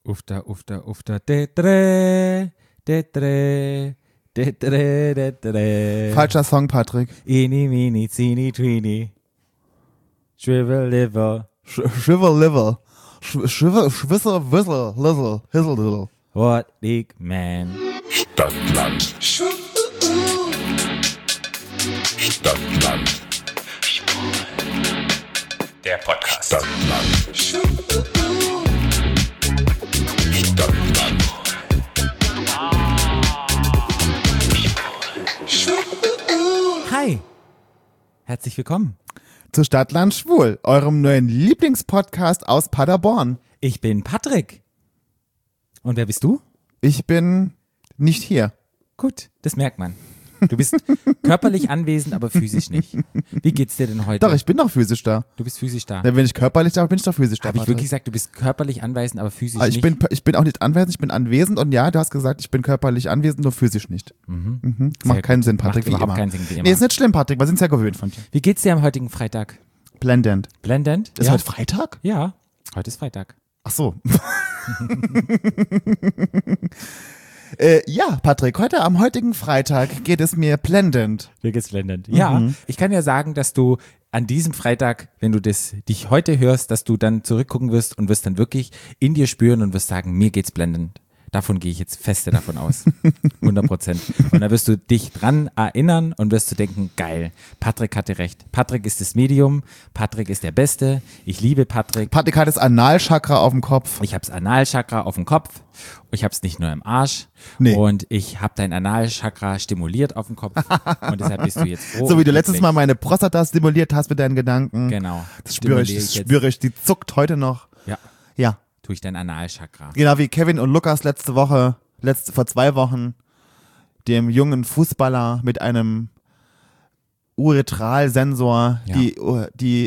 Ufta, de tre. Falscher Song, Patrick. Eeny, meeny, teeny, tweeny. Shrivel liver. Shiver liver. Schwisser, whistle, lizzle, hizzle, dizzle. What big man. Stadtland. Stadtland. Der Podcast. Stadtland. Stadtland. Hi. Herzlich willkommen. Zu Stadtland Schwul, eurem neuen Lieblingspodcast aus Paderborn. Ich bin Patrick. Und wer bist du? Ich bin nicht hier. Gut, das merkt man. Du bist körperlich anwesend, aber physisch nicht. Wie geht's dir denn heute? Doch, ich bin doch physisch da. Du bist physisch da. Wenn ich körperlich da bin, bin ich doch physisch da. Habe ich Patrick. wirklich gesagt, du bist körperlich anwesend, aber physisch Aber ich nicht? bin auch nicht anwesend, ich bin anwesend und ja, du hast gesagt, ich bin körperlich anwesend, nur physisch nicht. Sehr Macht keinen gut. Sinn, Patrick, Macht wie überhaupt immer. keinen Sinn, wie immer. Nee, ist nicht schlimm, Patrick, wir sind ja gewöhnt von dir. Wie geht's dir am heutigen Freitag? Blendend. Blendend? Ist ja? heute Freitag? Ja, heute ist Freitag. Ach so. Ja, Patrick, am heutigen Freitag geht es mir blendend. Mir geht's blendend. Ja, ich kann ja sagen, dass du an diesem Freitag, wenn du dich heute hörst, dass du dann zurückgucken wirst und wirst dann wirklich in dir spüren und wirst sagen, mir geht's blendend. Davon gehe ich jetzt feste davon aus. 100%. Und da wirst du dich dran erinnern und wirst du denken, geil, Patrick hatte recht. Patrick ist das Medium, Patrick ist der Beste, ich liebe Patrick. Patrick hat das Analchakra auf dem Kopf. Ich habe das Analchakra auf dem Kopf, ich habe es nicht nur im Arsch Nee. und ich habe dein Analchakra stimuliert auf dem Kopf und deshalb bist du jetzt froh. So wie und du letztes glücklich. Mal meine Prostata stimuliert hast mit deinen Gedanken. Genau. Das spüre ich, Stimuliere jetzt. die zuckt heute noch. Ja, Ja. tue ich dein Analchakra. Genau wie Kevin und Lukas vor 2 Wochen, dem jungen Fußballer mit einem Uretralsensor, Ja. die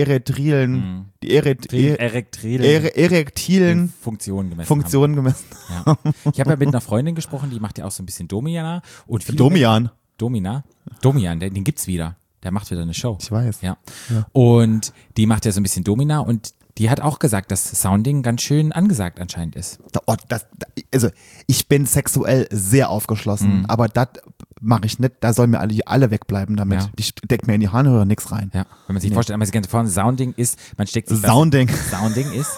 erektilen Funktionen gemessen Funktionen gemessen. haben. Ja. Ich habe ja mit einer Freundin gesprochen, die macht ja auch so ein bisschen Domina. Und viele Domian. Domian, den gibt's wieder. Der macht wieder eine Show. Ich weiß. Ja. Und die macht ja so ein bisschen Domina und die hat auch gesagt, dass Sounding ganz schön angesagt anscheinend ist. Also ich bin sexuell sehr aufgeschlossen, aber das mache ich nicht. Da sollen mir alle wegbleiben damit. Ja. Ich decke mir in die Harnröhre nichts rein. Ja. Wenn man sich vorstellt, einmal ganz vorne, Sounding ist, man steckt sich Sounding. Sounding ist.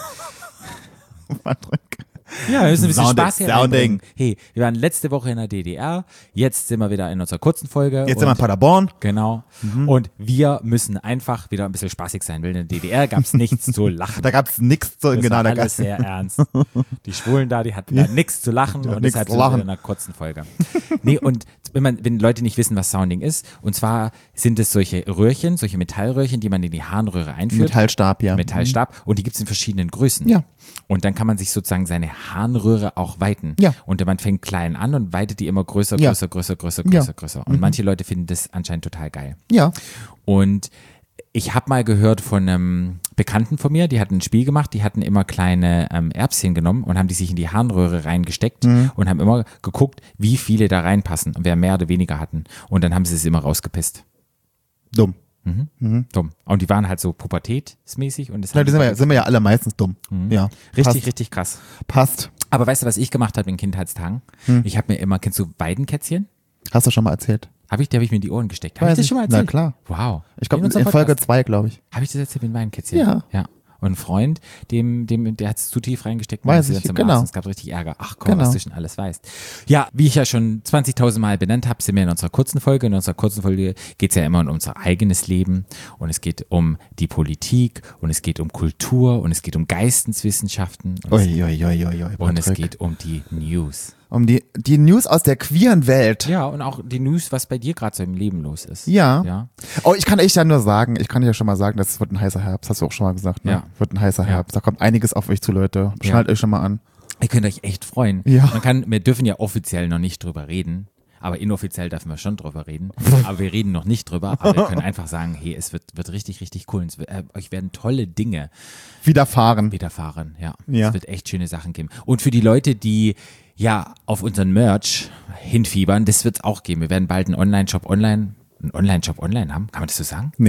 Patrick. Ja, wir müssen ein bisschen Sounding, Spaß hier Sounding. reinbringen. Hey, wir waren letzte Woche in der DDR, jetzt sind wir wieder in unserer kurzen Folge. Jetzt sind wir in Paderborn. Genau. Und wir müssen einfach wieder ein bisschen spaßig sein, weil in der DDR gab es nichts zu lachen. Da gab es nichts zu Das genau war da alles sehr ernst. Die Schwulen da, die hatten da nichts zu lachen und nichts deshalb zu sind wir lachen. in einer kurzen Folge. Nee, und wenn Leute nicht wissen, was Sounding ist, und zwar sind es solche Röhrchen, solche Metallröhrchen, die man in die Harnröhre einführt. Metallstab, ja. Metallstab und die gibt es in verschiedenen Größen. Ja. Und dann kann man sich sozusagen seine Harnröhre auch weiten. Ja. Und man fängt klein an und weitet die immer größer, Ja. größer. Ja. Und manche Leute finden das anscheinend total geil. Ja. Und ich habe mal gehört von einem Bekannten von mir, die hatten ein Spiel gemacht, die hatten immer kleine Erbschen genommen und haben die sich in die Harnröhre reingesteckt und haben immer geguckt, wie viele da reinpassen und wer mehr oder weniger hatten. Und dann haben sie es immer rausgepisst. Dumm. Dumm. Und die waren halt so pubertätsmäßig und das Ja, haben die sind wir ja alle meistens dumm. Ja. richtig krass. Passt. Aber weißt du, was ich gemacht habe in Kindheitstagen? Ich habe mir immer, kennst du Weidenkätzchen? Hast du schon mal erzählt? Die habe ich mir in die Ohren gesteckt. Habe ich Weiß das ich. schon mal Na erzählt? klar. Wow. Ich glaube, unserem in Folge Podcast. 2, glaube ich. Habe ich das erzählt mit Weidenkätzchen? Ja. Ja. Und ein Freund, der hat es zu tief reingesteckt. Weiß musste ich, dann zum genau. Arzt und es gab richtig Ärger. Ach komm, Genau. was du schon alles weißt. Ja, wie ich ja schon 20.000 Mal benannt habe, sind wir in unserer kurzen Folge. In unserer kurzen Folge geht es ja immer um unser eigenes Leben und es geht um die Politik und es geht um Kultur und es geht um Geisteswissenschaften und, und es Patrick. geht um die News. Um die News aus der queeren Welt. Ja, und auch die News, was bei dir gerade so im Leben los ist. Ja. Ja. Oh, ich kann ja nur sagen, schon mal sagen, das wird ein heißer Herbst. Hast du auch schon mal gesagt, ne? Ja. Wird ein heißer Ja. Herbst. Da kommt einiges auf euch zu, Leute. Schnallt euch schon mal an. Ihr könnt euch echt freuen. Ja. Wir dürfen ja offiziell noch nicht drüber reden, aber inoffiziell dürfen wir schon drüber reden. Aber wir reden noch nicht drüber, aber wir können einfach sagen, hey, es wird richtig, richtig cool. Und euch werden tolle Dinge Widerfahren. widerfahren. Ja. Ja. Es wird echt schöne Sachen geben. Und für die Leute, die ja auf unseren Merch hinfiebern, das wird es auch geben. Wir werden bald einen Online-Shop online haben. Kann man das so sagen? Nee.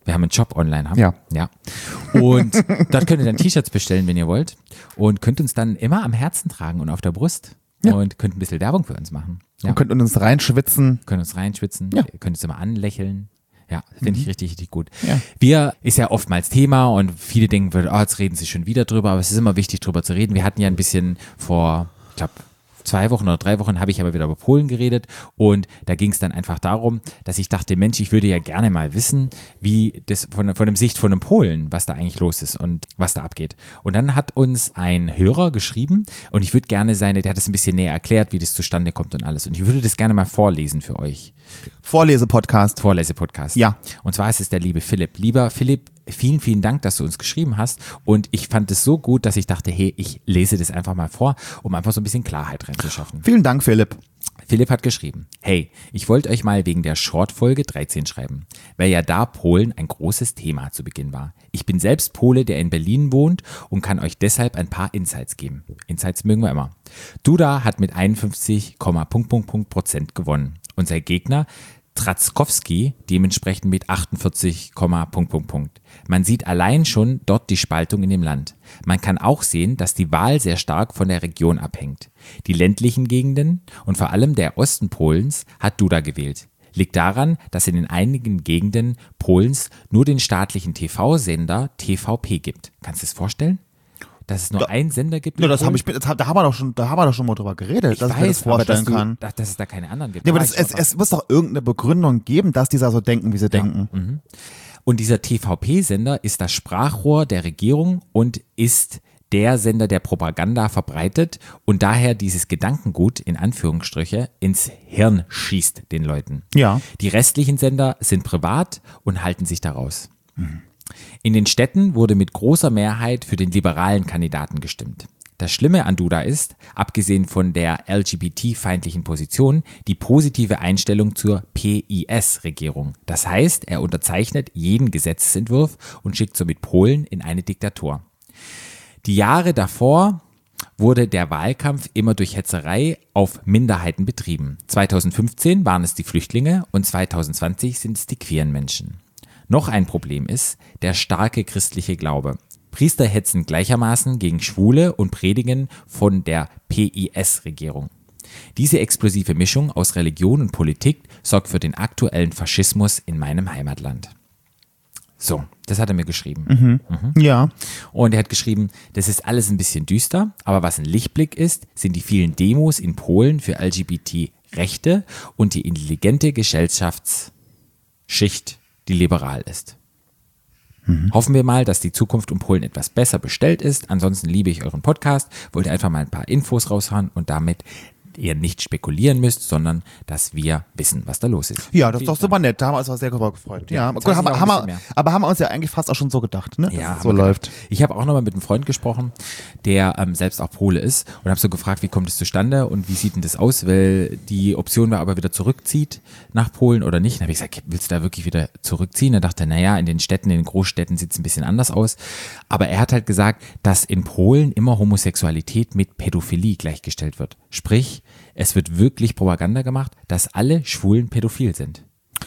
Wir haben einen Shop online. Ja. Ja. Und dort könnt ihr dann T-Shirts bestellen, wenn ihr wollt. Und könnt uns dann immer am Herzen tragen und auf der Brust. Ja. Und könnt ein bisschen Werbung für uns machen. Ja. Und könnt uns reinschwitzen. Können uns reinschwitzen. Ja. Ihr könnt uns immer anlächeln. Ja, finde ich richtig, richtig gut. Ja. Ist ja oftmals Thema und viele denken, jetzt reden sie schon wieder drüber, aber es ist immer wichtig, drüber zu reden. Wir hatten ja ein bisschen vor, ich glaube, 2 Wochen oder 3 Wochen habe ich aber wieder über Polen geredet und da ging es dann einfach darum, dass ich dachte, Mensch, ich würde ja gerne mal wissen, wie das von der Sicht von einem Polen, was da eigentlich los ist und was da abgeht. Und dann hat uns ein Hörer geschrieben und ich würde gerne der hat es ein bisschen näher erklärt, wie das zustande kommt und alles. Und ich würde das gerne mal vorlesen für euch. Vorlesepodcast. Ja. Und zwar ist es der liebe Philipp. Lieber Philipp, vielen, vielen Dank, dass du uns geschrieben hast. Und ich fand es so gut, dass ich dachte, hey, ich lese das einfach mal vor, um einfach so ein bisschen Klarheit reinzuschaffen. Vielen Dank, Philipp. Philipp hat geschrieben, hey, ich wollte euch mal wegen der Short-Folge 13 schreiben, weil ja da Polen ein großes Thema zu Beginn war. Ich bin selbst Pole, der in Berlin wohnt und kann euch deshalb ein paar Insights geben. Insights mögen wir immer. Duda hat mit 51,... gewonnen. Und sein Gegner Trzaskowski dementsprechend mit 48, Man sieht allein schon dort die Spaltung in dem Land. Man kann auch sehen, dass die Wahl sehr stark von der Region abhängt. Die ländlichen Gegenden und vor allem der Osten Polens hat Duda gewählt. Liegt daran, dass in den einigen Gegenden Polens nur den staatlichen TV-Sender TVP gibt. Kannst du es vorstellen? Dass es nur einen Sender gibt? Ja, da haben wir doch schon mal drüber geredet, dass ich mir das vorstellen kann. Dass es da keine anderen gibt. Ja, aber es muss doch irgendeine Begründung geben, dass die da so denken, wie sie denken. Und dieser TVP-Sender ist das Sprachrohr der Regierung und ist der Sender, der Propaganda verbreitet und daher dieses Gedankengut, in Anführungsstriche, ins Hirn schießt den Leuten. Ja. Die restlichen Sender sind privat und halten sich daraus. In den Städten wurde mit großer Mehrheit für den liberalen Kandidaten gestimmt. Das Schlimme an Duda ist, abgesehen von der LGBT-feindlichen Position, die positive Einstellung zur PIS-Regierung. Das heißt, er unterzeichnet jeden Gesetzesentwurf und schickt somit Polen in eine Diktatur. Die Jahre davor wurde der Wahlkampf immer durch Hetzerei auf Minderheiten betrieben. 2015 waren es die Flüchtlinge und 2020 sind es die queeren Menschen. Noch ein Problem ist der starke christliche Glaube. Priester hetzen gleichermaßen gegen Schwule und predigen von der PIS-Regierung. Diese explosive Mischung aus Religion und Politik sorgt für den aktuellen Faschismus in meinem Heimatland. So, das hat er mir geschrieben. Ja. Und er hat geschrieben, das ist alles ein bisschen düster, aber was ein Lichtblick ist, sind die vielen Demos in Polen für LGBT-Rechte und die intelligente Gesellschaftsschicht, die liberal ist. Hoffen wir mal, dass die Zukunft um Polen etwas besser bestellt ist. Ansonsten liebe ich euren Podcast. Wollte einfach mal ein paar Infos raushauen und damit ihr nicht spekulieren müsst, sondern dass wir wissen, was da los ist. Ja, das ist doch super nett. Da haben wir uns auch sehr darüber gefreut. Ja, gut, aber haben wir uns ja eigentlich fast auch schon so gedacht, ne? Ja, so läuft. Ich habe auch nochmal mit einem Freund gesprochen, der selbst auch Pole ist und habe so gefragt, wie kommt es zustande und wie sieht denn das aus, weil die Option war, ob er wieder zurückzieht nach Polen oder nicht. Dann habe ich gesagt, willst du da wirklich wieder zurückziehen? Er dachte, naja, in den Städten, in den Großstädten sieht es ein bisschen anders aus. Aber er hat halt gesagt, dass in Polen immer Homosexualität mit Pädophilie gleichgestellt wird. Sprich, es wird wirklich Propaganda gemacht, dass alle Schwulen pädophil sind.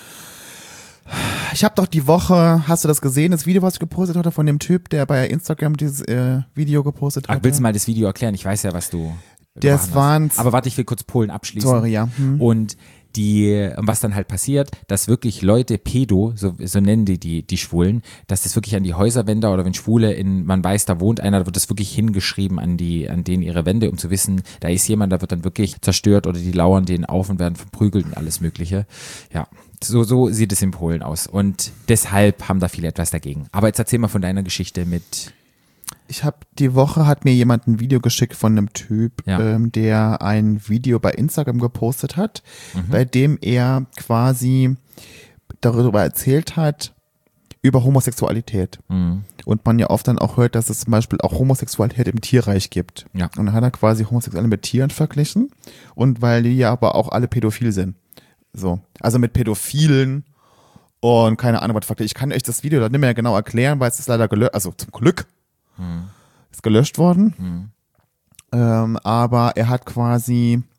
Ich habe doch die Woche, hast du das gesehen, das Video, was ich gepostet hatte von dem Typ, der bei Instagram dieses Video gepostet hat? Willst du mal das Video erklären? Ich weiß ja, was du Das waren. Aber warte, ich will kurz Polen abschließen. Sorry, ja. Und was dann halt passiert, dass wirklich Leute so nennen die Schwulen, dass das wirklich an die Häuserwände oder wenn Schwule man weiß, da wohnt einer, da wird das wirklich hingeschrieben an denen ihre Wände, um zu wissen, da ist jemand, da wird dann wirklich zerstört oder die lauern denen auf und werden verprügelt und alles Mögliche. Ja, so sieht es in Polen aus und deshalb haben da viele etwas dagegen. Aber jetzt erzähl mal von deiner Geschichte mit... Die Woche hat mir jemand ein Video geschickt von einem Typ, der ein Video bei Instagram gepostet hat, bei dem er quasi darüber erzählt hat, über Homosexualität. Und man ja oft dann auch hört, dass es zum Beispiel auch Homosexualität im Tierreich gibt. Ja. Und dann hat er quasi Homosexuelle mit Tieren verglichen und weil die ja aber auch alle pädophil sind. So. Also mit Pädophilen und keine Ahnung, was ich kann euch das Video da nicht mehr genau erklären, weil es ist leider gelöscht, also zum Glück. Ist gelöscht worden. Aber er hat quasi,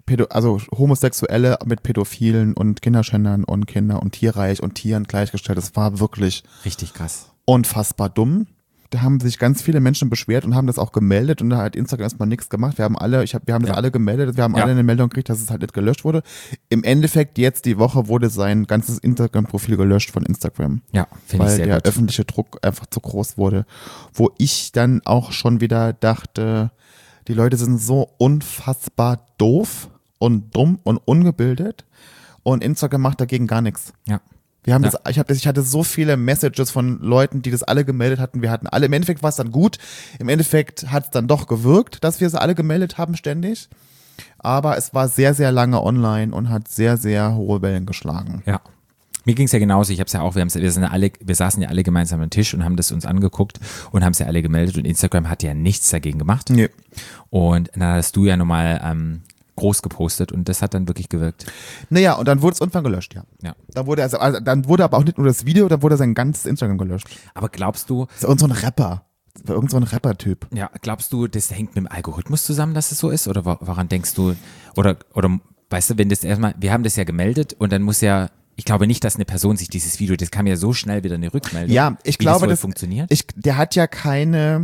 also Homosexuelle mit Pädophilen und Kinderschändern und Kinder und Tierreich und Tieren gleichgestellt. Das war wirklich Richtig krass. unfassbar dumm. Da haben sich ganz viele Menschen beschwert und haben das auch gemeldet und da hat Instagram erstmal nichts gemacht. Wir haben das alle gemeldet, wir haben alle eine Meldung gekriegt, dass es halt nicht gelöscht wurde. Im Endeffekt jetzt die Woche wurde sein ganzes Instagram-Profil gelöscht von Instagram. Ja, finde ich sehr weil gut. der öffentliche Druck einfach zu groß wurde. Wo ich dann auch schon wieder dachte, die Leute sind so unfassbar doof und dumm und ungebildet und Instagram macht dagegen gar nichts. Ja. Wir haben ich hatte so viele Messages von Leuten, die das alle gemeldet hatten. Wir hatten alle, im Endeffekt war es dann gut. Im Endeffekt hat es dann doch gewirkt, dass wir sie alle gemeldet haben ständig. Aber es war sehr, sehr lange online und hat sehr, sehr hohe Wellen geschlagen. Ja. Mir ging es ja genauso, ich habe es ja auch, wir saßen ja alle gemeinsam am Tisch und haben das uns angeguckt und haben es ja alle gemeldet und Instagram hat ja nichts dagegen gemacht. Nee. Und dann hast du ja nochmal groß gepostet und das hat dann wirklich gewirkt. Naja, und dann wurde es irgendwann gelöscht, ja. Ja. Dann wurde aber auch nicht nur das Video, dann wurde sein ganzes Instagram gelöscht. Aber glaubst du, Das ist irgend so ein Rapper. Das war irgend so ein Rapper-Typ. ja, glaubst du, das hängt mit dem Algorithmus zusammen, dass es so ist? Oder woran denkst du, oder weißt du, wenn das erstmal, wir haben das ja gemeldet und dann muss ja, ich glaube nicht, dass eine Person sich dieses Video, das kam ja so schnell wieder eine Rückmeldung. Ja, ich wie glaube, das funktioniert. Der hat ja keine,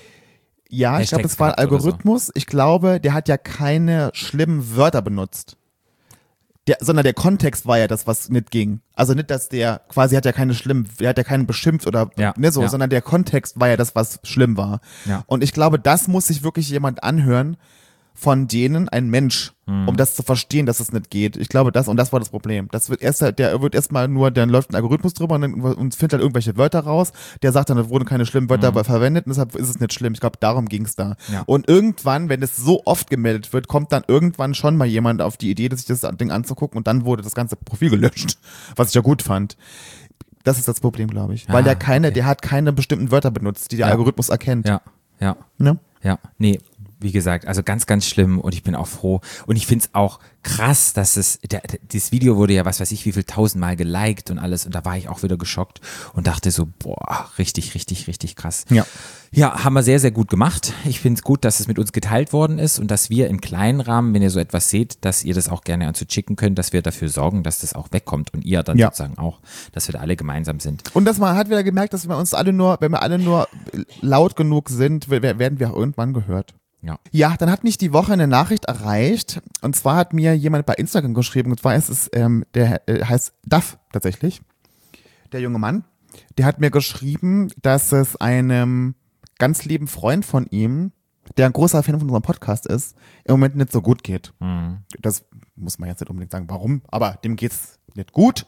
ich glaube, Hashtags das war ein gehabt oder so. Algorithmus. Ich glaube, der hat ja keine schlimmen Wörter benutzt. Sondern der Kontext war ja das, was nicht ging. Also nicht, dass der quasi der hat ja keinen beschimpft oder Ja, so, ja. sondern der Kontext war ja das, was schlimm war. Ja. Und ich glaube, das muss sich wirklich jemand anhören, von denen ein Mensch, um das zu verstehen, dass es nicht geht. Ich glaube, das war das Problem. Das wird dann läuft ein Algorithmus drüber und findet halt irgendwelche Wörter raus. Der sagt dann, da wurden keine schlimmen Wörter verwendet und deshalb ist es nicht schlimm. Ich glaube, darum ging es da. Ja. Und irgendwann, wenn es so oft gemeldet wird, kommt dann irgendwann schon mal jemand auf die Idee, sich das Ding anzugucken und dann wurde das ganze Profil gelöscht, was ich ja gut fand. Das ist das Problem, glaube ich. Weil der hat keine bestimmten Wörter benutzt, die der Algorithmus erkennt. Ja. Ne? Ja, nee, wie gesagt, also ganz, ganz schlimm und ich bin auch froh. Und ich finde es auch krass, dass das Video wurde ja, was weiß ich, wie viel 1000-mal geliked und alles und da war ich auch wieder geschockt und dachte so, boah, richtig, richtig, richtig krass. Ja. Ja, haben wir sehr, sehr gut gemacht. Ich finde es gut, dass es mit uns geteilt worden ist und dass wir im kleinen Rahmen, wenn ihr so etwas seht, dass ihr das auch gerne an uns schicken könnt, dass wir dafür sorgen, dass das auch wegkommt und ihr dann sozusagen auch, dass wir da alle gemeinsam sind. Und man hat wieder gemerkt, dass wenn wir alle nur laut genug sind, werden wir auch irgendwann gehört. Ja. Ja, dann hat mich die Woche eine Nachricht erreicht und zwar hat mir jemand bei Instagram geschrieben und zwar ist es, der heißt Duff tatsächlich, der junge Mann, der hat mir geschrieben, dass es einem ganz lieben Freund von ihm, der ein großer Fan von unserem Podcast ist, im Moment nicht so gut geht. Mhm. Das muss man jetzt nicht unbedingt sagen, warum, aber dem geht's nicht gut.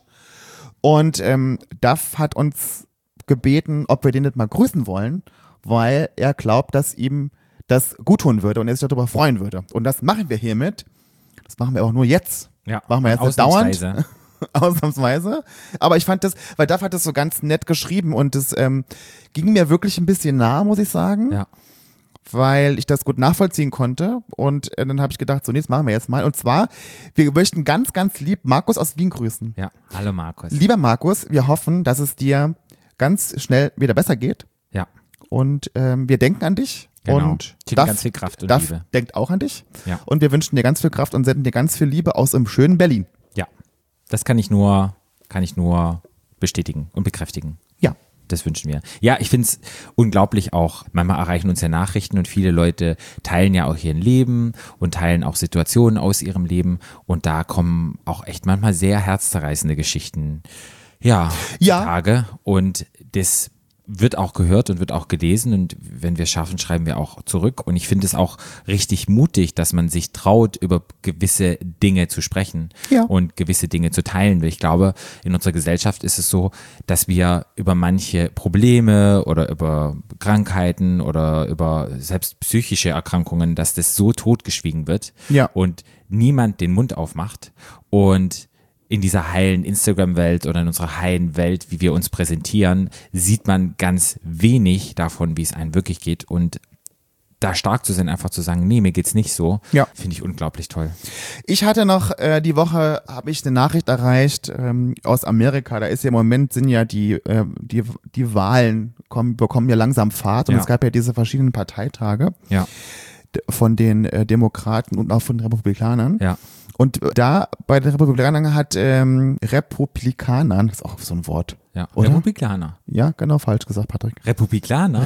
Und Duff hat uns gebeten, ob wir den nicht mal grüßen wollen, weil er glaubt, dass ihm das gut tun würde und er sich darüber freuen würde. Und das machen wir hiermit. Das machen wir auch nur jetzt. Ja, machen wir jetzt nicht dauernd. ausnahmsweise. Ausnahmsweise. Aber ich fand das, weil Duff hat das so ganz nett geschrieben und das ging mir wirklich ein bisschen nah, muss ich sagen. Ja. Weil ich das gut nachvollziehen konnte. Und dann habe ich gedacht, so, nee, das machen wir jetzt mal. Und zwar, wir möchten ganz, ganz lieb Markus aus Wien grüßen. Ja, hallo Markus. Lieber Markus, wir hoffen, dass es dir ganz schnell wieder besser geht. Ja, Und wir denken an dich. genau. Und Schicken ganz viel Kraft und Duff Liebe. denkt auch an dich. Ja. Und wir wünschen dir ganz viel Kraft und senden dir ganz viel Liebe aus dem schönen Berlin. Ja, das kann ich nur bestätigen und bekräftigen. Ja. Das wünschen wir. Ja, ich finde es unglaublich auch. Manchmal erreichen uns ja Nachrichten und viele Leute teilen ja auch ihr Leben und teilen auch Situationen aus ihrem Leben. Und da kommen auch echt manchmal sehr herzzerreißende Geschichten zutage. Und das wird auch gehört und wird auch gelesen und wenn wir es schaffen, schreiben wir auch zurück und ich finde es auch richtig mutig, dass man sich traut, über gewisse Dinge zu sprechen und gewisse Dinge zu teilen. Weil ich glaube, in unserer Gesellschaft ist es so, dass wir über manche Probleme oder über Krankheiten oder über selbst psychische Erkrankungen, dass das so totgeschwiegen wird und niemand den Mund aufmacht und in dieser heilen Instagram-Welt oder in unserer heilen Welt, wie wir uns präsentieren, sieht man ganz wenig davon, wie es einem wirklich geht. Und da stark zu sein, einfach zu sagen, nee, mir geht's nicht so, finde ich unglaublich toll. Ich hatte noch, die Woche habe ich eine Nachricht erreicht aus Amerika. Da ist ja im Moment sind ja die Wahlen bekommen ja langsam Fahrt und es gab ja diese verschiedenen Parteitage. Ja. von den Demokraten und auch von den Republikanern. Ja. Und da bei den Republikanern hat Republikanern, das ist auch so ein Wort. Ja. Oder? Republikaner. Ja, genau, falsch gesagt, Patrick. Republikaner?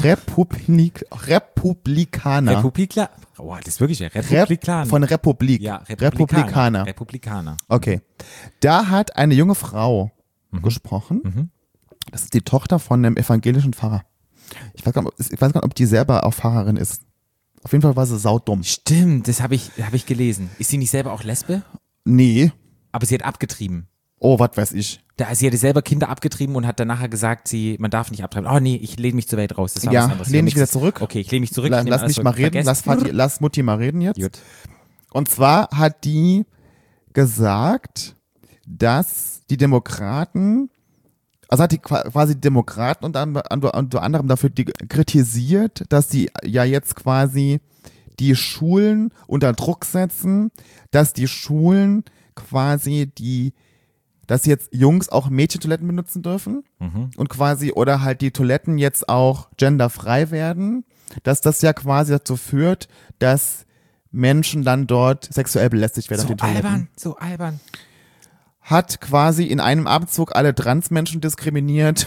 Republikaner. Oh, das ist wirklich Republikaner. Von Republik. Ja, Republikaner. Republikaner. Okay. Da hat eine junge Frau gesprochen. Das ist die Tochter von einem evangelischen Pfarrer. Ich weiß gar nicht, ob die selber auch Pfarrerin ist. Auf jeden Fall war sie saudumm. Stimmt, das habe ich gelesen. Ist sie nicht selber auch Lesbe? Nee. Aber sie hat abgetrieben. Oh, was weiß ich. Sie hatte selber Kinder abgetrieben und hat dann nachher gesagt, man darf nicht abtreiben. Oh nee, ich lehne mich zur Welt raus. Das war was Ja, anderes. lehn dich wieder zurück. Okay, ich lehne mich zurück. Lass mich mal reden. Lass Mutti mal reden jetzt. Gut. Und zwar hat die gesagt, dass die Demokraten, also hat die quasi die Demokraten unter anderem dafür kritisiert, dass die ja jetzt quasi die Schulen unter Druck setzen, dass die Schulen quasi dass jetzt Jungs auch Mädchentoiletten benutzen dürfen und quasi oder halt die Toiletten jetzt auch genderfrei werden, dass das ja quasi dazu führt, dass Menschen dann dort sexuell belästigt werden auf den Toiletten. So albern. Hat quasi in einem Abendzug alle Transmenschen diskriminiert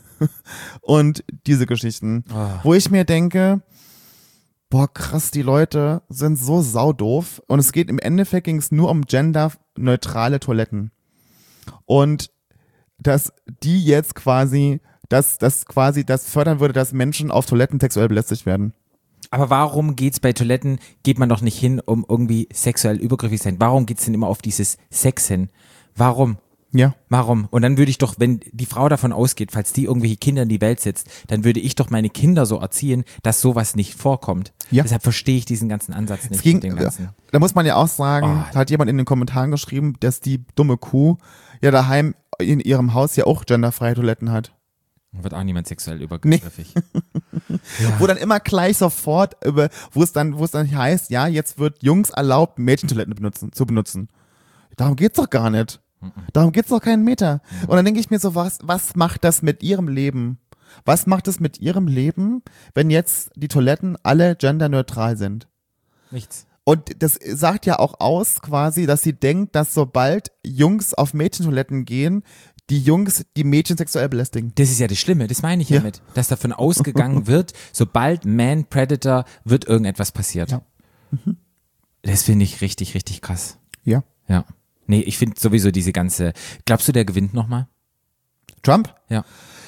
und diese Geschichten. Wo ich mir denke, boah krass, die Leute sind so saudoof und es geht im Endeffekt ging es nur um genderneutrale Toiletten. Und dass die jetzt quasi, das fördern würde, dass Menschen auf Toiletten sexuell belästigt werden. Aber warum geht man doch nicht hin, um irgendwie sexuell übergriffig zu sein? Warum geht's denn immer auf dieses Sex hin? Warum? Ja. Warum? Und dann würde ich doch, wenn die Frau davon ausgeht, falls die irgendwelche Kinder in die Welt setzt, dann würde ich doch meine Kinder so erziehen, dass sowas nicht vorkommt. Ja. Deshalb verstehe ich diesen ganzen Ansatz nicht. Da muss man ja auch sagen, hat jemand in den Kommentaren geschrieben, dass die dumme Kuh ja daheim in ihrem Haus ja auch genderfreie Toiletten hat. Wird auch niemand sexuell übergriffig. Ja. Wo dann immer gleich sofort wo es dann heißt, ja, jetzt wird Jungs erlaubt, Mädchentoiletten zu benutzen. Darum geht's doch gar nicht. Darum geht's doch keinen Meter. Und dann denke ich mir so, was macht das mit ihrem Leben? Was macht es mit ihrem Leben, wenn jetzt die Toiletten alle genderneutral sind? Nichts. Und das sagt ja auch aus quasi, dass sie denkt, dass sobald Jungs auf Mädchentoiletten gehen, die Jungs die Mädchen sexuell belästigen. Das ist ja das Schlimme, das meine ich ja damit. Dass davon ausgegangen wird, sobald Man-Predator wird irgendetwas passiert. Ja. Das finde ich richtig, richtig krass. Ja. Ja. Nee, ich finde sowieso diese ganze, glaubst du, der gewinnt nochmal? Trump? Ja.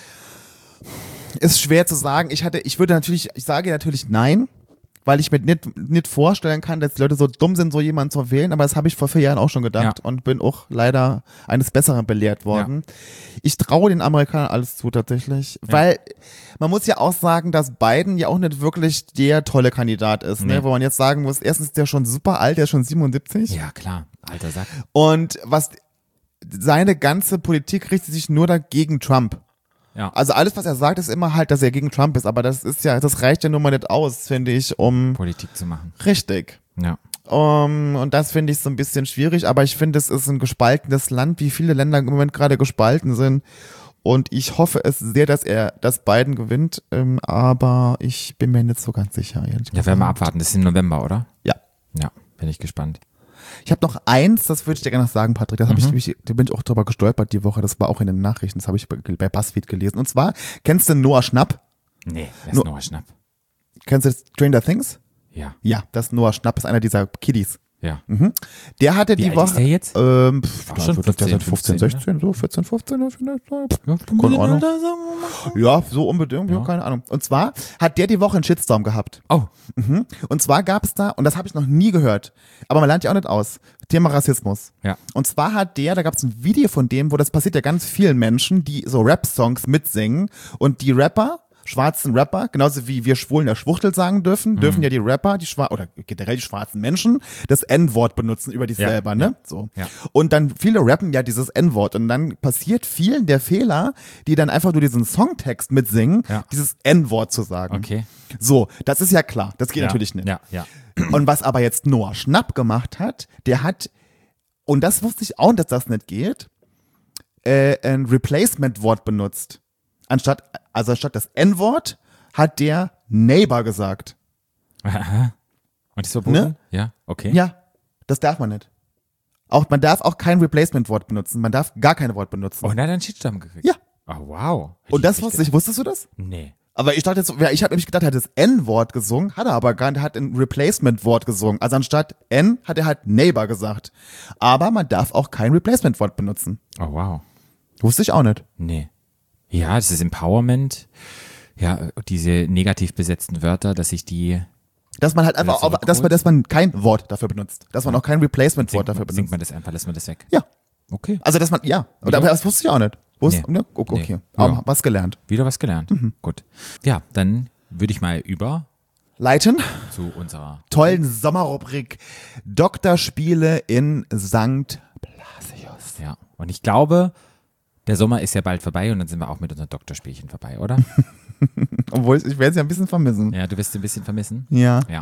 Ist schwer zu sagen. Ich sage natürlich nein, weil ich mir nicht vorstellen kann, dass die Leute so dumm sind, so jemanden zu wählen, aber das habe ich vor 4 Jahren auch schon gedacht und bin auch leider eines Besseren belehrt worden. Ja. Ich traue den Amerikanern alles zu tatsächlich, weil man muss ja auch sagen, dass Biden ja auch nicht wirklich der tolle Kandidat ist, ne? Wo man jetzt sagen muss, erstens ist der schon super alt, der ist schon 77. Ja, klar, alter Sack. Und seine ganze Politik richtet sich nur dagegen Trump. Ja. Also alles, was er sagt, ist immer halt, dass er gegen Trump ist, aber das reicht ja nun mal nicht aus, finde ich, um Politik zu machen. Richtig. Ja. Und das finde ich so ein bisschen schwierig, aber ich finde, es ist ein gespaltenes Land, wie viele Länder im Moment gerade gespalten sind. Und ich hoffe es sehr, dass Biden gewinnt, aber ich bin mir nicht so ganz sicher. Ja, werden wir abwarten. Das ist im November, oder? Ja. Ja, bin ich gespannt. Ich habe noch eins, das würde ich dir gerne noch sagen, Patrick. Da bin ich auch drüber gestolpert die Woche. Das war auch in den Nachrichten. Das habe ich bei BuzzFeed gelesen. Und zwar, kennst du Noah Schnapp? Nee, wer ist Noah Schnapp? Kennst du Stranger Things? Ja. Ja, das Noah Schnapp ist einer dieser Kiddies. Ja. Der hatte die Woche. Ist der jetzt? Schon 15, 15, 16, so 14, 15, vielleicht. Ja, Keine Ahnung. Ja, so unbedingt, Ja. keine Ahnung. Und zwar hat der die Woche einen Shitstorm gehabt. Oh. Und zwar gab es da, und das habe ich noch nie gehört, aber man lernt ja auch nicht aus, Thema Rassismus. Ja. Und zwar da gab es ein Video von dem, wo das passiert ja ganz vielen Menschen, die so Rap-Songs mitsingen und die schwarzen Rapper, genauso wie wir Schwulen der Schwuchtel sagen dürfen ja die Rapper, oder generell die schwarzen Menschen, das N-Wort benutzen über dich selber, ne? So. Ja. Und dann viele rappen ja dieses N-Wort und dann passiert vielen der Fehler, die dann einfach nur diesen Songtext mitsingen, dieses N-Wort zu sagen. Okay. So, das ist ja klar, das geht natürlich nicht. Ja, ja. Und was aber jetzt Noah Schnapp gemacht hat, der hat, und das wusste ich auch, dass das nicht geht, ein Replacement-Wort benutzt. Anstatt das N-Wort hat der Neighbor gesagt. Aha. Und ist verboten? Ne? Ja, okay. Ja, das darf man nicht. Man darf auch kein Replacement-Wort benutzen. Man darf gar kein Wort benutzen. Und er hat einen Shitstorm gekriegt. Ja. Oh, wow. Und das wusste ich. Wusstest du das? Nee. Aber ich dachte jetzt, ich habe nämlich gedacht, er hat das N-Wort gesungen, hat er aber gar nicht, er hat ein Replacement-Wort gesungen. Also anstatt N hat er halt Neighbor gesagt. Aber man darf auch kein Replacement-Wort benutzen. Oh, wow. Wusste ich auch nicht. Nee. Ja, das ist Empowerment. Ja, diese negativ besetzten Wörter, dass ich die. Dass man halt einfach, dass man kein Wort dafür benutzt. Dass man auch kein Replacement-Wort dafür benutzt. Singt man das einfach, lässt man das weg. Ja. Okay. Also, dass man, ja. Aber das wusste ich auch nicht. Nee. Ne? Okay. Nee. Aber Ja. was gelernt. Wieder was gelernt. Gut. Ja, dann würde ich mal Leiten. zu unserer. Tollen Sommerrubrik Doktorspiele in St. Blasius. Ja. Und ich glaube, der Sommer ist ja bald vorbei und dann sind wir auch mit unseren Doktorspielchen vorbei, oder? Obwohl, ich werde es ja ein bisschen vermissen. Ja, du wirst sie ein bisschen vermissen. Ja. Ja.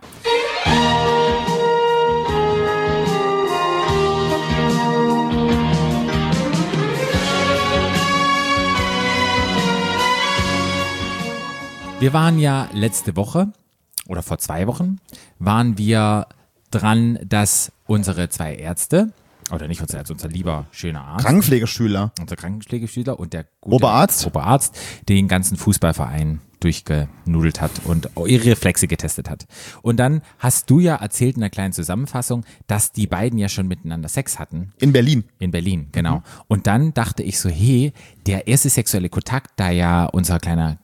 Wir waren ja letzte Woche oder vor 2 Wochen waren wir dran, dass unsere 2 Ärzte, oder nicht unsere, also unser lieber schöner Arzt, Krankenpflegeschüler. unser Krankenpflegeschüler und der gute Oberarzt den ganzen Fußballverein durchgenudelt hat und ihre Reflexe getestet hat. Und dann hast du ja erzählt in einer kleinen Zusammenfassung, dass die beiden ja schon miteinander Sex hatten. In Berlin. In Berlin, genau. Und dann dachte ich so, hey, der erste sexuelle Kontakt, da ja unser kleiner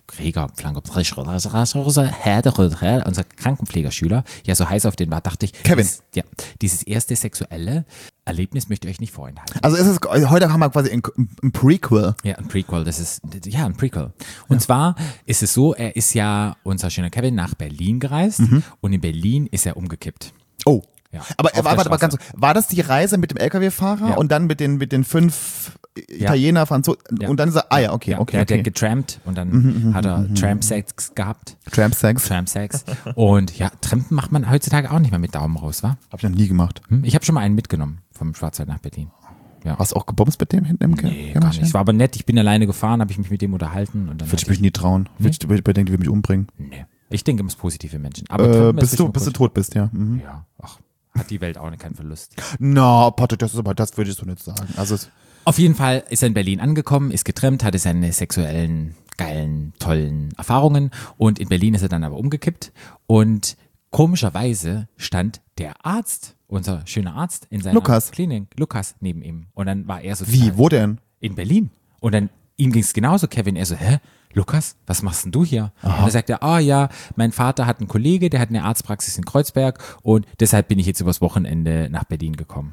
unser Krankenpflegerschüler ja so heiß auf den war, dachte ich, Kevin. Dieses erste sexuelle Erlebnis möchte ich euch nicht vorenthalten. Also heute haben wir quasi ein Prequel. Ja, ein Prequel, ein Prequel. Und zwar ist es so, er ist ja, unser schöner Kevin, nach Berlin gereist und in Berlin ist er umgekippt. Oh. Ja, Aber auf der warte mal Straße. ganz war das die Reise mit dem LKW-Fahrer Ja. und dann mit den 5 Italiener, Franzosen Ja. und dann ist er, okay. Der hat getrampt und dann hat er Tramp-Sex gehabt. Tramp-Sex. Tramp-Sex. Und ja, Trampen macht man heutzutage auch nicht mehr mit Daumen raus, wa? Hab ich noch nie gemacht. Ich habe schon mal einen mitgenommen vom Schwarzwald nach Berlin. Ja. Hast du auch gebumst mit dem hinten im Nee, gar nicht. Es war aber nett, ich bin alleine gefahren, habe ich mich mit dem unterhalten. Und dann Würde ich mich nie trauen. Würde ich denken, die will mich umbringen. Nee. Ich denke, es positive Menschen. Aber Trampen ist Bis du bestimmt tot bist, ja. Mhm. Ja, ach, hat die Welt auch keinen Verlust. No, Patrick, das würde ich so nicht sagen. Also, Auf jeden Fall ist er in Berlin angekommen, ist getrennt, hatte seine sexuellen, geilen, tollen Erfahrungen und in Berlin ist er dann aber umgekippt und komischerweise stand der Arzt, unser schöner Arzt in seiner Lukas. Klinik, Lukas, neben ihm und dann war er so wie, wo denn? in Berlin und dann ihm ging es genauso, Kevin, er so, hä? Lukas, was machst denn du hier? Und dann sagt er, ja, mein Vater hat einen Kollege, der hat eine Arztpraxis in Kreuzberg und deshalb bin ich jetzt übers Wochenende nach Berlin gekommen.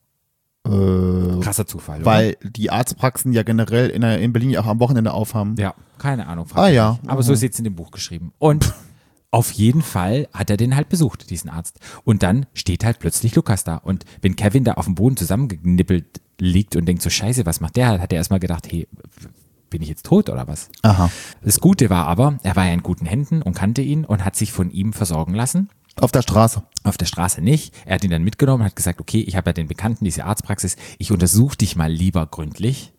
Krasser Zufall, Weil die Arztpraxen ja generell in Berlin ja auch am Wochenende aufhaben. oder? Ja, keine Ahnung. frag mich ja. nicht. Aber so steht es in dem Buch geschrieben. Und auf jeden Fall hat er den halt besucht, diesen Arzt. Und dann steht halt plötzlich Lukas da. Und wenn Kevin da auf dem Boden zusammengeknippelt liegt und denkt so, scheiße, was macht der? Hat er erstmal gedacht, hey, bin ich jetzt tot oder was? Aha. Das Gute war aber, er war ja in guten Händen und kannte ihn und hat sich von ihm versorgen lassen. Auf der Straße. Auf der Straße nicht. Er hat ihn dann mitgenommen und hat gesagt, okay, ich habe ja den Bekannten, diese Arztpraxis, ich untersuche dich mal lieber gründlich.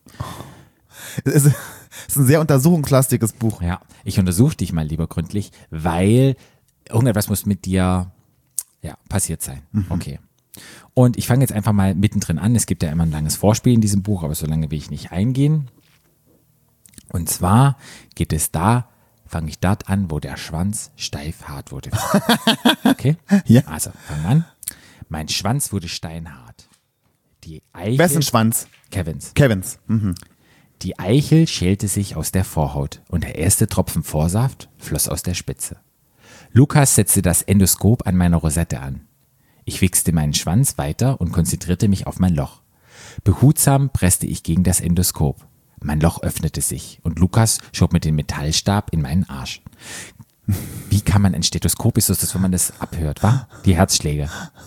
Es ist ein sehr untersuchungslastiges Buch. Ja, ich untersuche dich mal lieber gründlich, weil irgendetwas muss mit dir passiert sein. Okay. Und ich fange jetzt einfach mal mittendrin an. Es gibt ja immer ein langes Vorspiel in diesem Buch, aber so lange will ich nicht eingehen. Und zwar geht es fange ich dort an, wo der Schwanz steif hart wurde. Okay? Ja. Also, fangen wir an. Mein Schwanz wurde steinhart. Die Eichel, Wessen Schwanz? Kevins. Kevins. Die Eichel schälte sich aus der Vorhaut und der erste Tropfen Vorsaft floss aus der Spitze. Lukas setzte das Endoskop an meiner Rosette an. Ich wichste meinen Schwanz weiter und konzentrierte mich auf mein Loch. Behutsam presste ich gegen das Endoskop. Mein Loch öffnete sich und Lukas schob mir den Metallstab in meinen Arsch. Wie kann man ein Stethoskop, ist das, wenn man das abhört, wa? Die Herzschläge.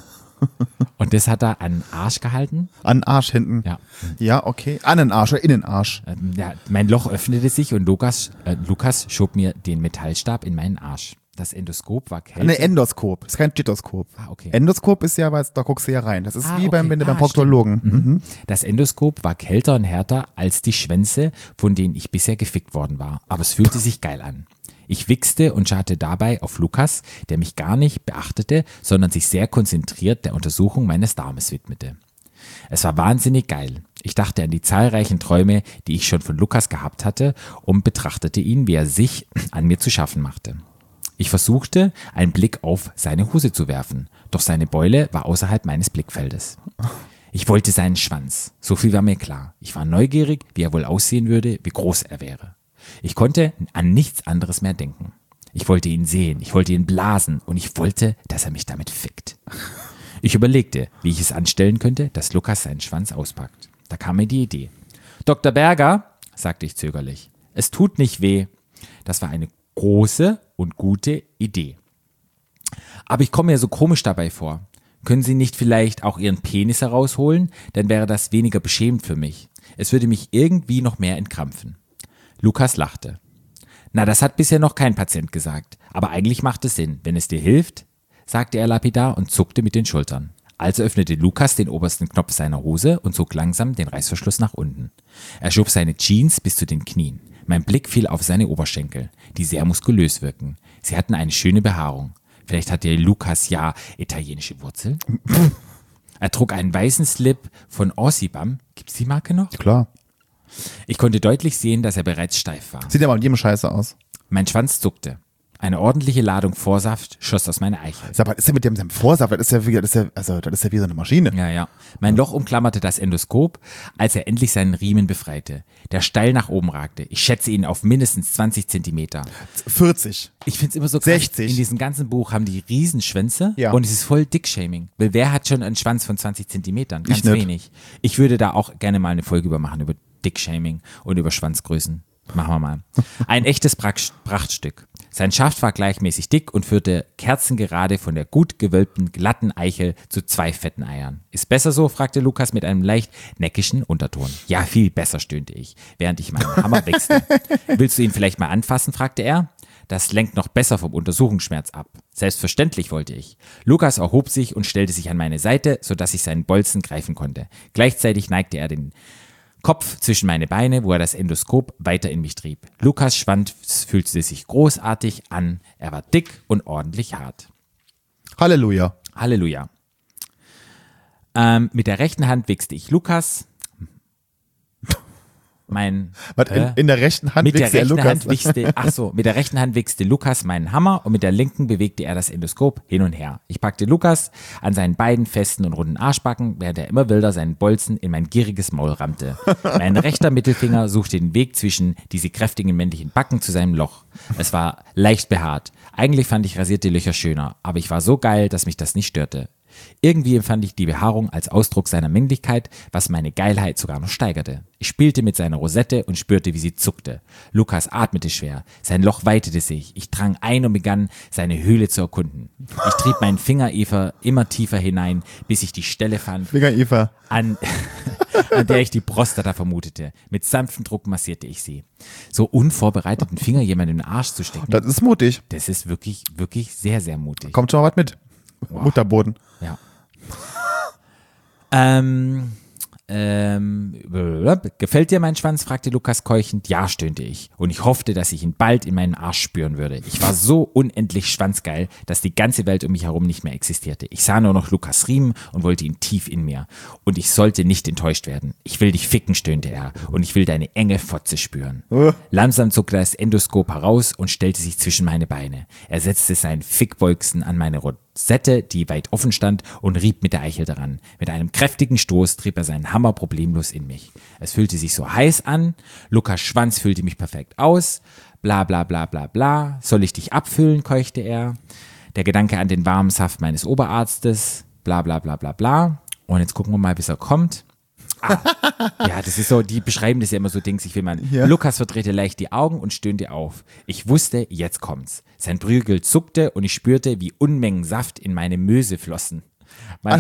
Und das hat er an den Arsch gehalten. An den Arsch hinten. Ja. Ja, okay. An den Arsch oder in den Arsch. Mein Loch öffnete sich und Lukas schob mir den Metallstab in meinen Arsch. Das Endoskop war kälter. Ein Endoskop. Ist kein Stethoskop. Okay. Endoskop ist ja was, da guckst du ja rein. Das ist wie wenn du beim stimmt. Proktologen. Das Endoskop war kälter und härter als die Schwänze, von denen ich bisher gefickt worden war. Aber es fühlte sich geil an. Ich wichste und schaute dabei auf Lukas, der mich gar nicht beachtete, sondern sich sehr konzentriert der Untersuchung meines Darmes widmete. Es war wahnsinnig geil. Ich dachte an die zahlreichen Träume, die ich schon von Lukas gehabt hatte und betrachtete ihn, wie er sich an mir zu schaffen machte. Ich versuchte, einen Blick auf seine Hose zu werfen, doch seine Beule war außerhalb meines Blickfeldes. Ich wollte seinen Schwanz, so viel war mir klar. Ich war neugierig, wie er wohl aussehen würde, wie groß er wäre. Ich konnte an nichts anderes mehr denken. Ich wollte ihn sehen, ich wollte ihn blasen und ich wollte, dass er mich damit fickt. Ich überlegte, wie ich es anstellen könnte, dass Lukas seinen Schwanz auspackt. Da kam mir die Idee. Dr. Berger, sagte ich zögerlich, es tut nicht weh. Das war eine große und gute Idee. Aber ich komme mir so komisch dabei vor. Können Sie nicht vielleicht auch Ihren Penis herausholen? Dann wäre das weniger beschämend für mich. Es würde mich irgendwie noch mehr entkrampfen. Lukas lachte. Na, das hat bisher noch kein Patient gesagt. Aber eigentlich macht es Sinn, wenn es dir hilft, sagte er lapidar und zuckte mit den Schultern. Also öffnete Lukas den obersten Knopf seiner Hose und zog langsam den Reißverschluss nach unten. Er schob seine Jeans bis zu den Knien. Mein Blick fiel auf seine Oberschenkel, die sehr muskulös wirken. Sie hatten eine schöne Behaarung. Vielleicht hatte Lukas ja italienische Wurzeln. Er trug einen weißen Slip von Ossibam. Gibt's die Marke noch? Klar. Ich konnte deutlich sehen, dass er bereits steif war. Sieht ja mal mit jedem scheiße aus. Mein Schwanz zuckte. Eine ordentliche Ladung Vorsaft schoss aus meiner Eichel. Sag mal, ist ja mit dem seinem Vorsaft, das ist ja wie so eine Maschine. Ja. Mein Loch umklammerte das Endoskop, als er endlich seinen Riemen befreite, der steil nach oben ragte. Ich schätze ihn auf mindestens 20 Zentimeter. 40. Ich finde es immer so krass. 60. In diesem ganzen Buch haben die Riesenschwänze und es ist voll Dickshaming. Weil wer hat schon einen Schwanz von 20 Zentimetern? Ganz wenig. Ich würde da auch gerne mal eine Folge über machen, über Dickshaming und über Schwanzgrößen. Machen wir mal. Ein echtes Prachtstück. Sein Schaft war gleichmäßig dick und führte kerzengerade von der gut gewölbten, glatten Eichel zu 2 fetten Eiern. Ist besser so? Fragte Lukas mit einem leicht neckischen Unterton. Ja, viel besser, stöhnte ich, während ich meinen Hammer wechselte. Willst du ihn vielleicht mal anfassen? Fragte er. Das lenkt noch besser vom Untersuchungsschmerz ab. Selbstverständlich, wollte ich. Lukas erhob sich und stellte sich an meine Seite, sodass ich seinen Bolzen greifen konnte. Gleichzeitig neigte er den Kopf zwischen meine Beine, wo er das Endoskop weiter in mich trieb. Lukas Schwanz fühlte sich großartig an. Er war dick und ordentlich hart. Halleluja. Halleluja. Mit der rechten Hand wichste ich Lukas. In der rechten Hand wichste er Lukas. Mit der rechten Hand wichste Lukas meinen Hammer und mit der linken bewegte er das Endoskop hin und her. Ich packte Lukas an seinen beiden festen und runden Arschbacken, während er immer wilder seinen Bolzen in mein gieriges Maul rammte. Mein rechter Mittelfinger suchte den Weg zwischen diese kräftigen männlichen Backen zu seinem Loch. Es war leicht behaart. Eigentlich fand ich rasierte Löcher schöner, aber ich war so geil, dass mich das nicht störte. Irgendwie empfand ich die Behaarung als Ausdruck seiner Männlichkeit, was meine Geilheit sogar noch steigerte. Ich spielte mit seiner Rosette und spürte, wie sie zuckte. Lukas atmete schwer. Sein Loch weitete sich. Ich drang ein und begann, seine Höhle zu erkunden. Ich trieb meinen Finger immer tiefer hinein, bis ich die Stelle fand, an der ich die Prostata vermutete. Mit sanftem Druck massierte ich sie. So unvorbereiteten Finger jemandem in den Arsch zu stecken. Das ist mutig. Das ist wirklich, wirklich sehr, sehr mutig. Kommt schon mal was mit. Wow. Mutterboden. Ja. Gefällt dir mein Schwanz? Fragte Lukas keuchend. Ja, stöhnte ich. Und ich hoffte, dass ich ihn bald in meinen Arsch spüren würde. Ich war so unendlich schwanzgeil, dass die ganze Welt um mich herum nicht mehr existierte. Ich sah nur noch Lukas Riemen und wollte ihn tief in mir. Und ich sollte nicht enttäuscht werden. Ich will dich ficken, stöhnte er. Und ich will deine enge Fotze spüren. Langsam zog das Endoskop heraus und stellte sich zwischen meine Beine. Er setzte seinen Fickbolzen an meine Rosette, die weit offen stand, und rieb mit der Eichel daran. Mit einem kräftigen Stoß trieb er seinen Hammer problemlos in mich. Es fühlte sich so heiß an. Lukas Schwanz füllte mich perfekt aus. Bla bla bla bla bla. Soll ich dich abfüllen? Keuchte er. Der Gedanke an den warmen Saft meines Oberarztes. Bla bla bla bla bla. Und jetzt gucken wir mal, bis er kommt. Ja, das ist so, die beschreiben das ja immer so Dings, Lukas verdrehte leicht die Augen und stöhnte auf. Ich wusste, jetzt kommt's. Sein Prügel zuckte und ich spürte, wie Unmengen Saft in meine Möse flossen. Mein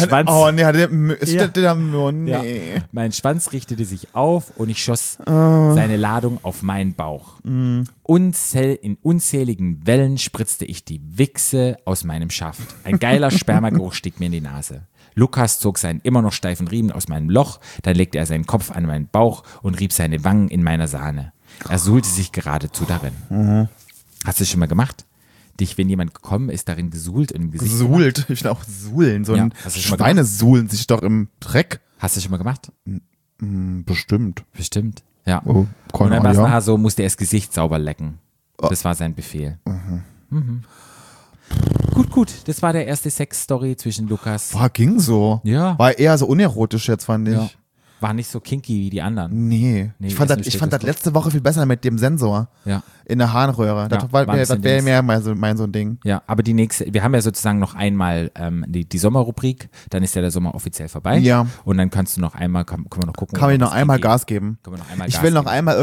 Schwanz richtete sich auf und ich schoss seine Ladung auf meinen Bauch. In unzähligen Wellen spritzte ich die Wichse aus meinem Schaft. Ein geiler Spermageruch stieg mir in die Nase. Lukas zog seinen immer noch steifen Riemen aus meinem Loch, dann legte er seinen Kopf an meinen Bauch und rieb seine Wangen in meiner Sahne. Er suhlte sich geradezu darin. Hast du das schon mal gemacht? Dich, wenn jemand gekommen ist, darin gesuhlt im Gesicht. Gesuhlt? Ich will auch suhlen. So Ja, ein hast du schon mal Schweine suhlen sich doch im Dreck. Hast du das schon mal gemacht? Bestimmt. Bestimmt. Ja. Oh, Und dann war es ja. nachher so, musste er das Gesicht sauber lecken. Das war sein Befehl. Mhm. Gut. Das war der erste Sex-Story zwischen Lukas. Boah, ging so. Ja. War eher so unerotisch jetzt, fand ich. Ja. War nicht so kinky wie die anderen. Nee. Nee, Ich fand das das ist ein das letzte Woche viel besser mit dem Sensor Ja. in der Harnröhre. Das Ja, war war ein das bisschen wäre Dings. mehr mein so ein Ding. Ja, aber die nächste, wir haben ja sozusagen noch einmal die Sommerrubrik, dann ist ja der Sommer offiziell vorbei. Ja. Und dann kannst du noch einmal, können wir noch gucken. Kann ich noch was einmal kinky- Gas geben? Können wir noch einmal Ich Gas will noch geben, einmal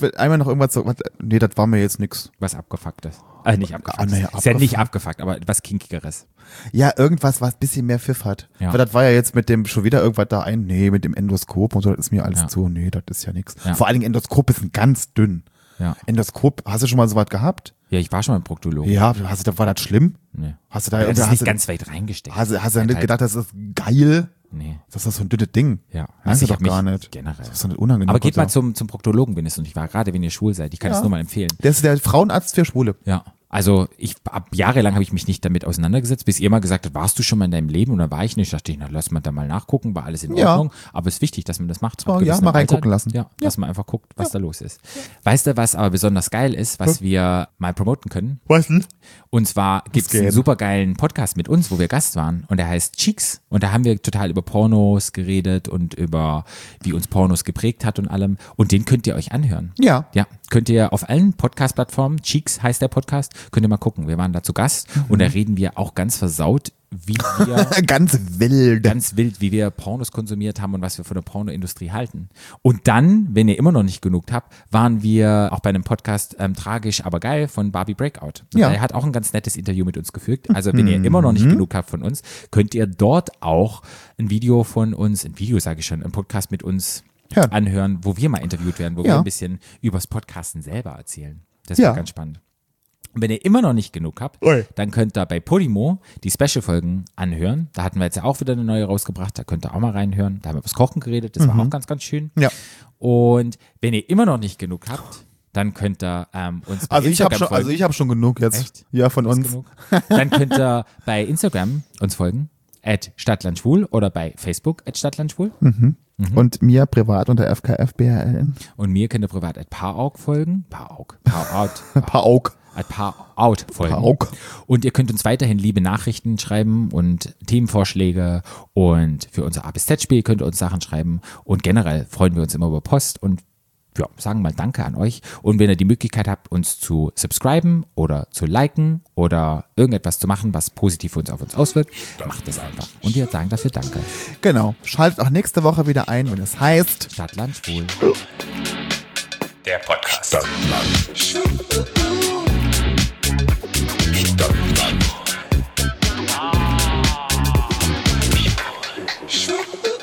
noch irgendwas nee, das war mir jetzt nix. was abgefucktes. Nicht abgefuckt. nee, Ist ja nicht abgefuckt, aber was Kinkigeres. Ja, irgendwas, was ein bisschen mehr Pfiff hat. Ja. Weil das war ja jetzt mit dem schon wieder irgendwas da nee, mit dem Endoskop und so, das ist mir alles Ja. zu, nee, das ist ja nichts. Ja. Vor allen Dingen Endoskop ist ein ganz dünn. Ja. Endoskop, hast du schon mal sowas gehabt? Ja, ich war schon beim Proktologen. Ja, war das schlimm? Nee. Hast du da, Das ist hast nicht du, ganz weit reingesteckt. hast du Halt nicht gedacht, das ist geil? Nee. Das ist so ein dünnes Ding. Ja. Weißt du ich doch hab mich gar nicht. Generell. Das ist doch nicht unangenehm. Aber geht mal Gott zum Proktologen, wenn es noch nicht war, gerade wenn ihr schwul seid. Ich kann es nur mal empfehlen. Der ist der Frauenarzt für Schwule. Ja. Also jahrelang habe ich mich nicht damit auseinandergesetzt, bis ihr mal gesagt habt, warst du schon mal in deinem Leben? Und dann war ich nicht. Da dachte ich, na, lass mal da mal nachgucken, war alles in Ja. Ordnung. Aber es ist wichtig, dass man das macht. So, ab ja, gewissem mal Alter. reingucken lassen. Ja, dass man einfach guckt, was da los ist. Weißt du, was aber besonders geil ist, was wir mal promoten können? Weißt du? Und zwar gibt es einen gehen. supergeilen Podcast mit uns, wo wir Gast waren. Und der heißt Cheeks. Und da haben wir total über Pornos geredet und über, wie uns Pornos geprägt hat und allem. Und den könnt ihr euch anhören. Ja. Ja, könnt ihr auf allen Podcast-Plattformen, Cheeks heißt der Podcast, könnt ihr mal gucken. Wir waren da zu Gast und da reden wir auch ganz versaut, wie wir Ganz wild. ganz wild, wie wir Pornos konsumiert haben und was wir von der Pornoindustrie halten. Und dann, wenn ihr immer noch nicht genug habt, waren wir auch bei einem Podcast Tragisch, aber geil von Barbie Breakout. Und Ja. der hat auch ein ganz nettes Interview mit uns geführt. Also wenn ihr immer noch nicht genug habt von uns, könnt ihr dort auch ein Video von uns, ein Podcast mit uns Hören. anhören, wo wir mal interviewt werden, wo Ja. wir ein bisschen übers Podcasten selber erzählen. Das Ja. wird ganz spannend. Und wenn ihr immer noch nicht genug habt, Ui. dann könnt ihr bei Podimo die Special-Folgen anhören. Da hatten wir jetzt ja auch wieder eine neue rausgebracht, da könnt ihr auch mal reinhören. Da haben wir über das Kochen geredet, das war auch ganz, ganz schön. Ja. Und wenn ihr immer noch nicht genug habt, dann könnt ihr uns bei Also Instagram folgen. ich habe schon genug jetzt. Echt? Ja, von Du hast uns. genug? Dann könnt ihr bei Instagram uns folgen, @Stadtlandschwul oder bei Facebook @Stadtlandschwul. Und mir privat unter FKFBRLN. Und mir könnt ihr privat @Paarout folgen. Paarout folgen. Paarout. Und ihr könnt uns weiterhin liebe Nachrichten schreiben und Themenvorschläge und für unser A bis Z-Spiel könnt ihr uns Sachen schreiben und generell freuen wir uns immer über Post und ja, sagen mal Danke an euch. Und wenn ihr die Möglichkeit habt, uns zu subscriben oder zu liken oder irgendetwas zu machen, was positiv für uns auf uns auswirkt, macht das einfach. Und wir sagen dafür Danke. Genau. Schaltet auch nächste Woche wieder ein, wenn es heißt Stadt, Land, Schwul. Der Podcast. Stadtland. Stadtland.